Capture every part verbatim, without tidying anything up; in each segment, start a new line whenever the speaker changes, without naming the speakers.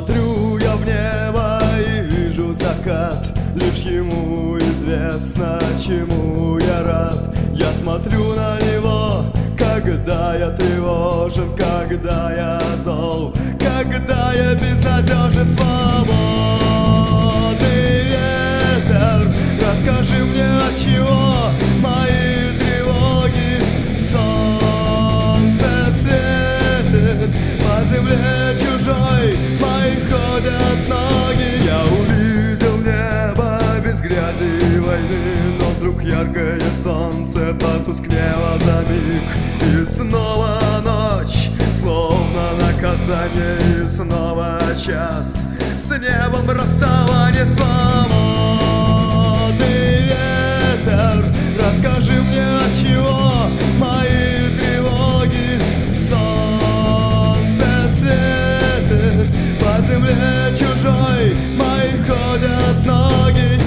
Смотрю я в небо и вижу закат, лишь ему известно, чему я рад. Я смотрю на него, когда я тревожен, когда я зол, когда я безнадежен. Свободный ветер, расскажи мне, от чего мои тревоги. Солнце светит по земле чужой, мои ходят ноги. Я увидел небо без грязи и войны, но вдруг яркое солнце потускнело за миг. И снова ночь, словно наказание, и снова час с небом расставание. Свободный ветер, расскажи мне, от чего мои тревоги. Солнце светит по земле чужой, мои ходят ноги.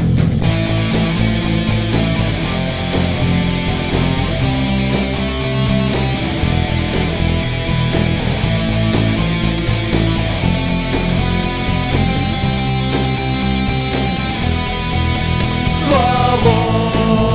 Свободный